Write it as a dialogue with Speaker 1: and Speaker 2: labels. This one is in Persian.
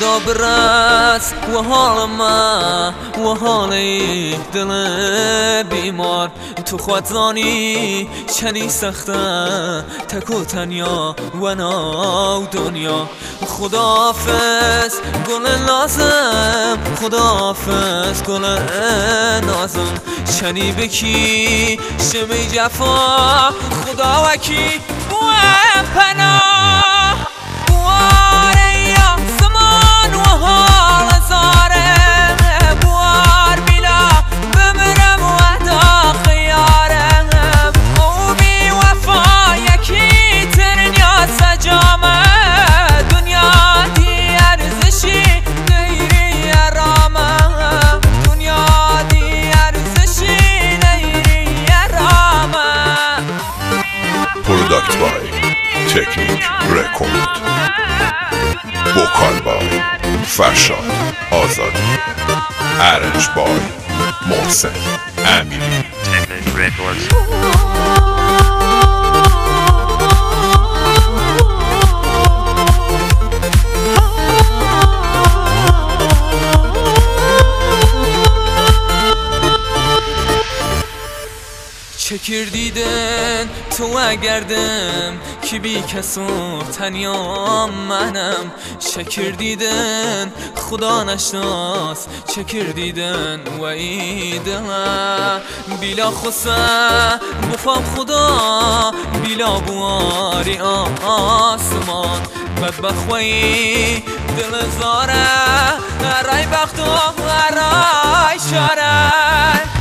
Speaker 1: بیا برس و حال ما و حال دل بیمار تو خود زانی چنی سخته تک و تنیا و ناو دنیا خداحافظ گل لازم خداحافظ گل نازم چنی بکی شمی جفا خدا وکی و پناه بواره یا زمان و حال زاره بوار بیلا بمرم و دا خیاره او بی وفا یکی ترنیا سجامه دنیا دی ارزشی نیری ارامه دنیا دی ارزشی نیری ارامه
Speaker 2: Product by Technique Record Vocal by Farshad Azadi Arrange by Mohsen Amiri
Speaker 3: Technique Records.
Speaker 1: چکر دیدن تو اگردم کی بی کسو تنیا منم چکر دیدن خدا نشناس چکر دیدن و ای دلم بیلا خسه بفهم خدا بیلا بواری آسمان بدبخوی دل زاره رای بخت و رای شاره